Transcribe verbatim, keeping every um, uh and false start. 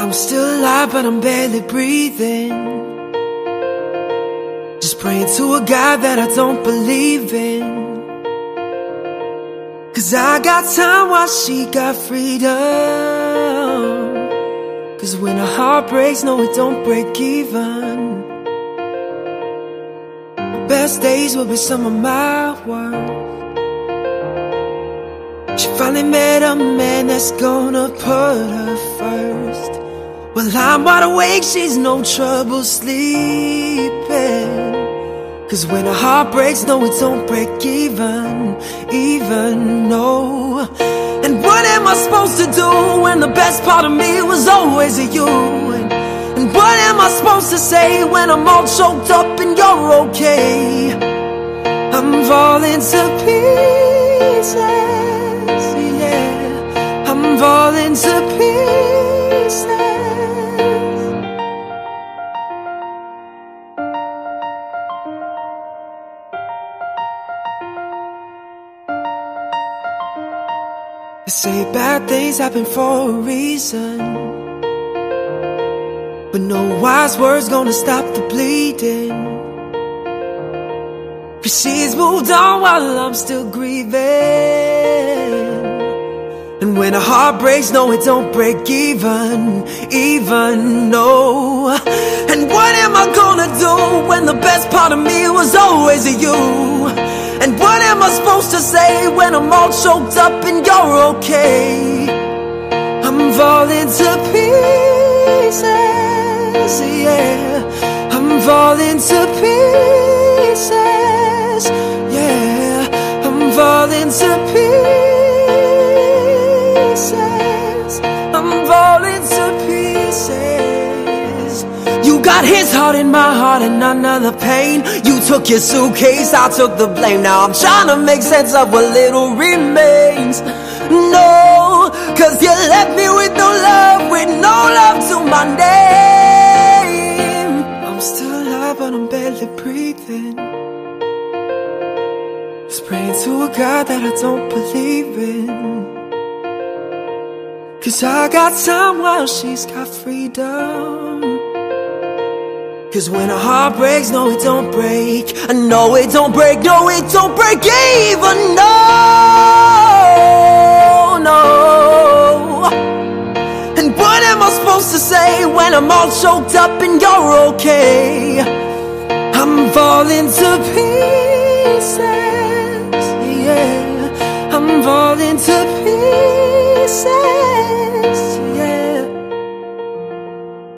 I'm still alive, but I'm barely breathing. Just praying to a God that I don't believe in. Cause I got time while she got freedom. Cause when a heart breaks, no, it don't break even. The best days will be some of my worst. She finally met a man that's gonna put her first. Well, I'm wide awake, she's no trouble sleeping. Cause when a heart breaks, no, it don't break even, even, no. And what am I supposed to do when the best part of me was always you? And, and what am I supposed to say when I'm all choked up and you're okay? I'm falling to pieces, yeah, I'm falling to pieces. They say bad things happen for a reason, but no wise words gonna stop the bleeding. Cause she's moved on while I'm still grieving. And when a heart breaks, no, it don't break even, even, no. And what am I gonna do when the best part of me was always you? And what am I supposed to say when I'm all choked up and you're okay? I'm falling to pieces, yeah, I'm falling to pieces, yeah, I'm falling to pieces, I'm falling to pieces. You got his heart in my heart and none of the pain. You took your suitcase, I took the blame. Now I'm trying to make sense of what little remains. No, cause you left me with no love, with no love to my name. I'm still alive, but I'm barely breathing. Just praying to a God that I don't believe in. Cause I got time while she's got freedom. Cause when a heart breaks, no, it don't break. No, it don't break, no, it don't break even, no, no. And what am I supposed to say when I'm all choked up and you're okay? I'm falling to pieces, yeah, I'm falling to pieces.